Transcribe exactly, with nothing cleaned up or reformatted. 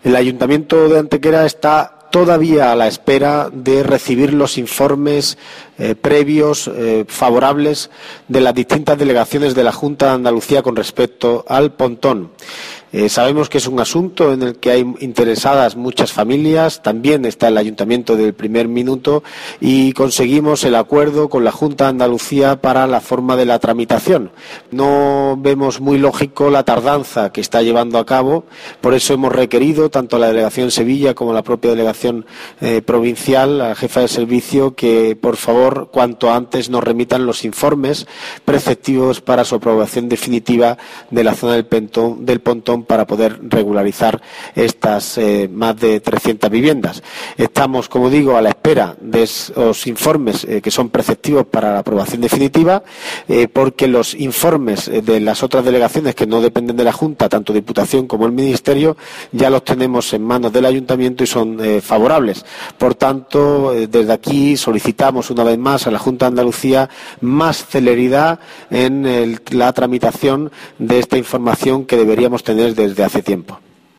El Ayuntamiento de Antequera está todavía a la espera de recibir los informes eh, previos eh, favorables de las distintas delegaciones de la Junta de Andalucía con respecto al pontón. Eh, sabemos que es un asunto en el que hay interesadas muchas familias, también está el Ayuntamiento del primer minuto y conseguimos el acuerdo con la Junta de Andalucía para la forma de la tramitación. No vemos muy lógico la tardanza que está llevando a cabo, por eso hemos requerido tanto a la Delegación Sevilla como a la propia Delegación eh, Provincial, a la jefa de servicio, que por favor cuanto antes nos remitan los informes preceptivos para su aprobación definitiva de la zona del, pentón, del pontón para poder regularizar estas eh, más de trescientas viviendas. Estamos, como digo, a la espera de esos informes eh, que son preceptivos para la aprobación definitiva, eh, porque los informes eh, de las otras delegaciones que no dependen de la Junta, tanto Diputación como el Ministerio, ya los tenemos en manos del Ayuntamiento y son eh, favorables. Por tanto, eh, desde aquí solicitamos una vez más a la Junta de Andalucía más celeridad en el, la tramitación de esta información que deberíamos tener desde hace tiempo.